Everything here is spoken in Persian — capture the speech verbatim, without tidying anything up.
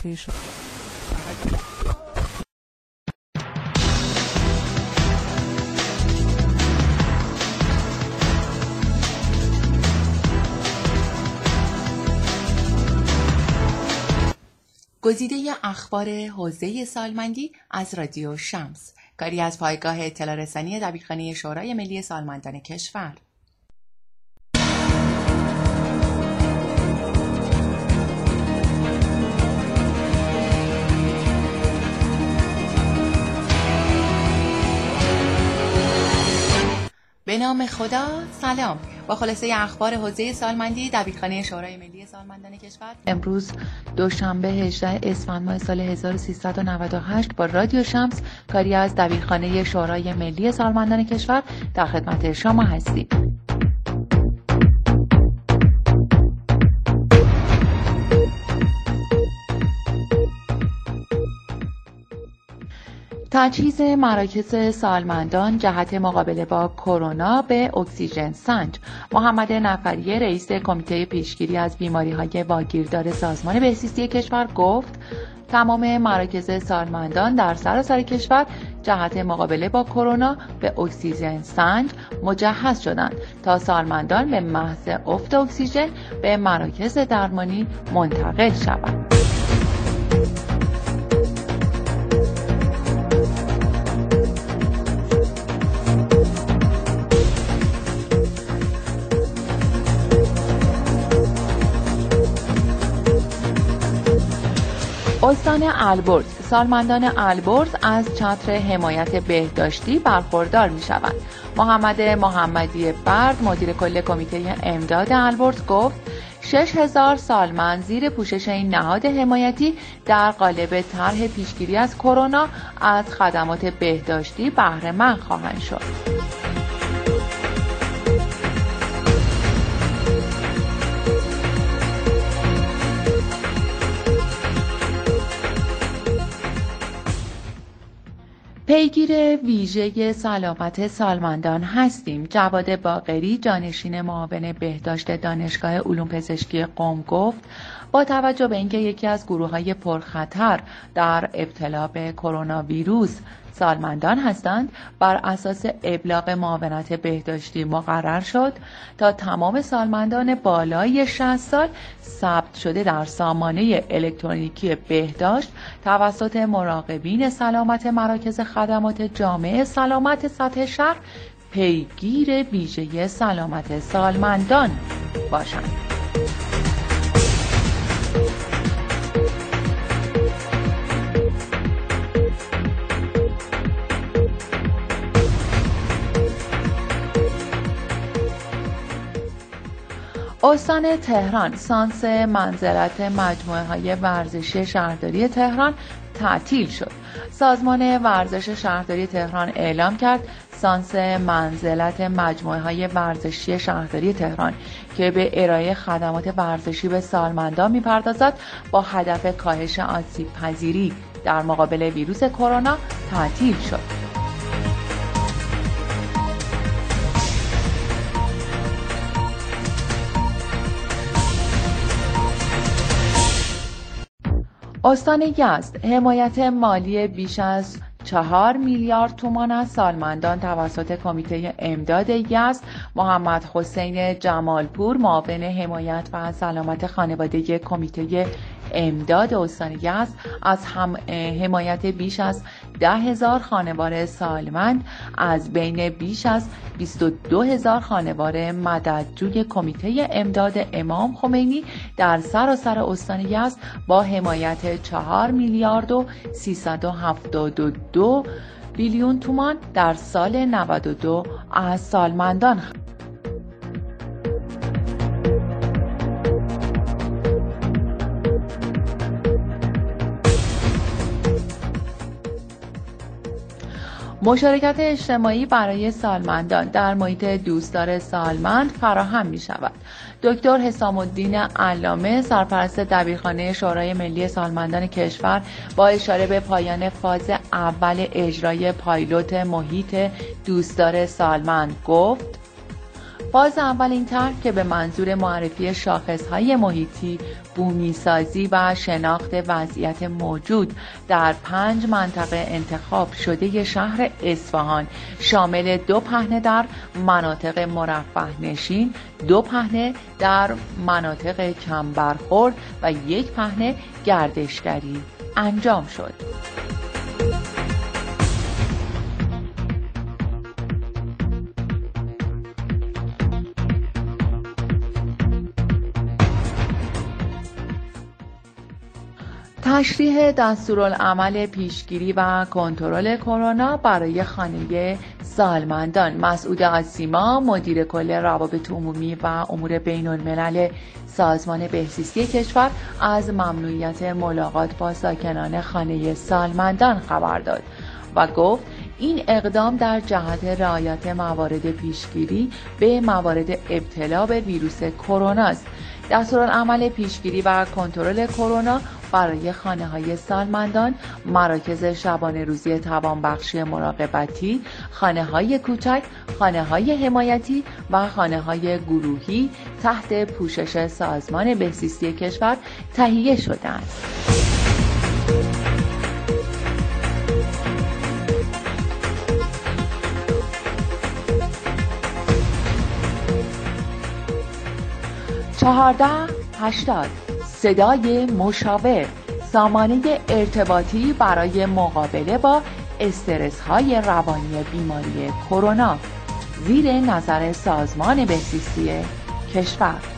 رابطه شما. گزیده اخبار حوزه سالمندی از رادیو شمس، کاری از پایگاه اطلاع رسانی دبیرخانه شورای ملی سالمندان کشور. به نام خدا، سلام. با خلاصه اخبار حوزه سالمندی دبیرخانه شورای ملی سالمندان کشور، امروز دوشنبه هجدهم اسفند ماه سال هزار و سیصد و نود و هشت با رادیو شمس، کاری از دبیرخانه شورای ملی سالمندان کشور، در خدمت شما هستیم. تجهیز مراکز سالمندان جهت مقابله با کرونا به اکسیژن سنج. محمد نفری رئیس کمیته پیشگیری از بیماری‌های واگیردار سازمان بهزیستی کشور گفت تمام مراکز سالمندان در سراسر کشور جهت مقابله با کرونا به اکسیژن سنج مجهز شدند تا سالمندان به محض افت اکسیژن به مراکز درمانی منتقل شوند. استان البرز. سالمندان البرز از چتر حمایت بهداشتی برخوردار می شوند. محمد محمدی برد مدیر کل کمیته امداد البرز گفت شش هزار سالمند زیر پوشش این نهاد حمایتی در قالب طرح پیشگیری از کرونا از خدمات بهداشتی بهره مند خواهند شد. پیگیر ویژه سلامت سالمندان هستیم. جواد باقری جانشین معاون بهداشت دانشگاه علوم پزشکی قم گفت با توجه به اینکه یکی از گروه‌های پرخطر در ابتلا به کرونا ویروس سالمندان هستند، بر اساس ابلاغ معاونت بهداشتی مقرر شد تا تمام سالمندان بالای شصت سال ثبت شده در سامانه الکترونیکی بهداشت توسط مراقبین سلامت مراکز خدمات جامعه سلامت سطح شهر پیگیر ویژه سلامت سالمندان باشند. استان تهران. سانس منزلت مجموعه‌های ورزشی شهرداری تهران تعطیل شد. سازمان ورزش شهرداری تهران اعلام کرد سانس منزلت مجموعه‌های ورزشی شهرداری تهران که به ارائه خدمات ورزشی به سالمندان می‌پردازد با هدف کاهش آسیب پذیری در مقابل ویروس کرونا تعطیل شد. استان یزد. حمایت مالی بیش از چهار میلیارد تومان از سالمندان توسط کمیته امداد یزد. محمد حسین جمالپور معاون حمایت و سلامت خانوادگی کمیته امداد استان یزد از هم حمایت بیش از ده هزار خانوار سالمند از بین بیش از بیست و دو هزار خانوار مددجوی کمیته امداد امام خمینی در سراسر استان یزد با حمایت چهار میلیارد و سیصد و هفتاد و دو میلیون تومان در سال نود و دو از سالمندان مشارکت اجتماعی برای سالمندان در محیط دوستدار سالمند فراهم می شود. دکتر حسام الدین علامه سرپرست دبیرخانه شورای ملی سالمندان کشور با اشاره به پایان فاز اول اجرای پایلوت محیط دوستدار سالمند گفت فاز اول این طرح که به منظور معرفی شاخصهای محیطی، بومیسازی و شناخت وضعیت موجود در پنج منطقه انتخاب شده شهر اصفهان شامل دو پهنه در مناطق مرفه نشین، دو پهنه در مناطق کم برخورد و یک پهنه گردشگری انجام شد. تشریح دستورالعمل پیشگیری و کنترل کرونا برای خانه سالمندان. مسعود آسیما، مدیر کل روابط عمومی و امور بین الملل سازمان بهزیستی کشور، از ممنوعیت ملاقات با ساکنان خانه سالمندان خبر داد و گفت این اقدام در جهت رعایت موارد پیشگیری به موارد ابتلا به ویروس کرونا است. دستورالعمل پیشگیری و کنترل کرونا برای خانه‌های سالمندان، مراکز شبانه روزی توانبخشی مراقبتی، خانه‌های کوچک، خانه‌های حمایتی و خانه‌های گروهی تحت پوشش سازمان بهزیستی کشور تهیه شده‌اند. چهارده هشتاد صدای مشاور، سامانه ارتباطی برای مقابله با استرس‌های روانی بیماری کرونا، زیر نظر سازمان بهزیستی کشور.